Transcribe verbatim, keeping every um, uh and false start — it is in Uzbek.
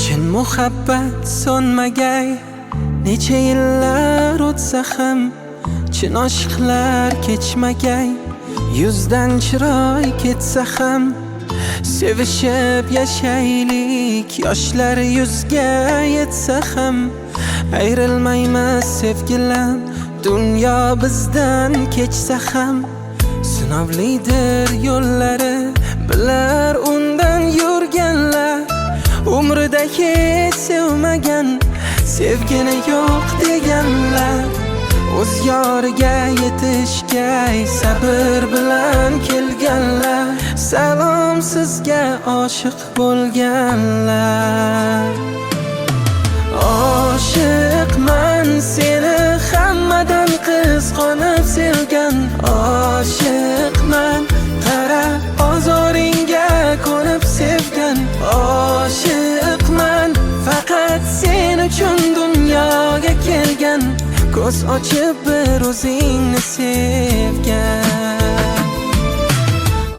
chin muhabbat so'nmagay, necha yillar o'tsa ham chin oshiqlar kechmagay, yuzdan chiroy ketsa ham sevishib yashaylik, yoshlar yuzga yetsa ham ayrilmaymiz sevgilam, dunyo bizdan kechsa ham. Sinovlidir yo'llari, bilar undan yurganlar, umrida hech sevmagan, sevgini yo'q deganlar. O'z yoriga yetishga sabr bilan kelganlar, salom sizga oshiq bo'lganlar. Oshiqman seni hammadan qizg'onib sevgan, oshiqman qara ozoringga ko'nib sevgan, oshiqman faqat sen uchun dunyoga kelgan, ko'z ochib bir o'zingni sev.